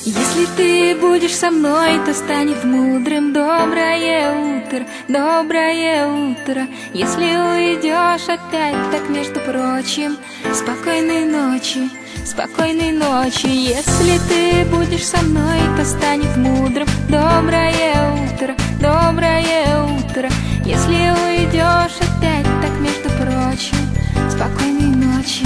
Если ты будешь со мной, то станет мудрым доброе утро, доброе утро. Если уйдешь опять, так между прочим, спокойной ночи, спокойной ночи. Если ты будешь со мной, то станет мудрым доброе утро, доброе утро. Если уйдешь опять, так между прочим, спокойной ночи.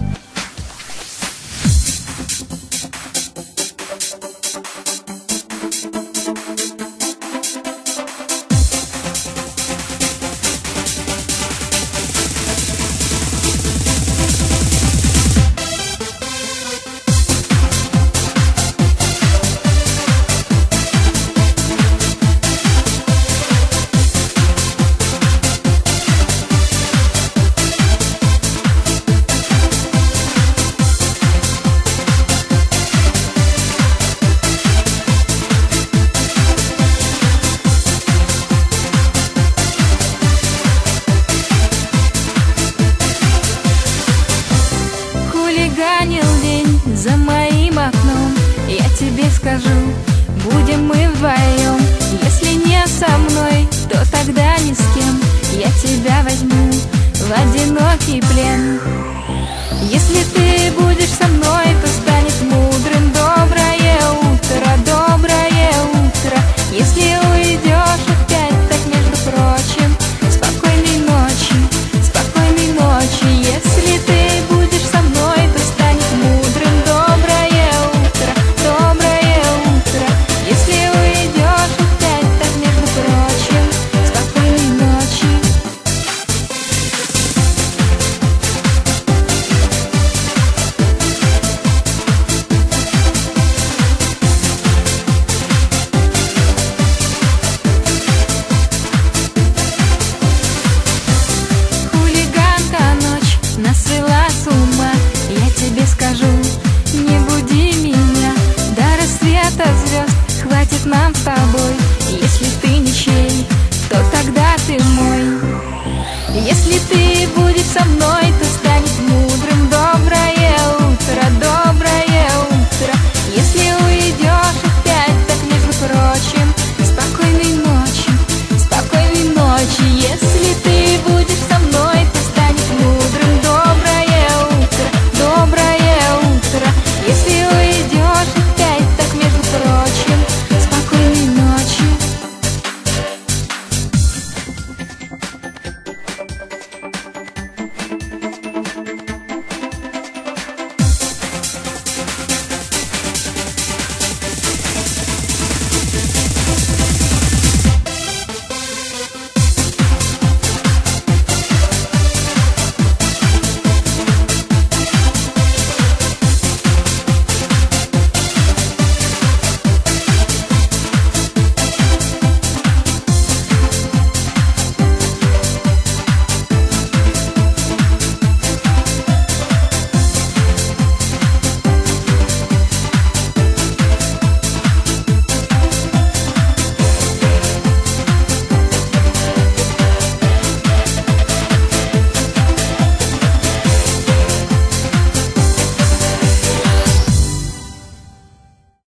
Хулиганил день за моим окном, я тебе скажу, будем мы вдвоем. Если не со мной, то тогда ни с кем. Я тебя возьму в одинокий плен.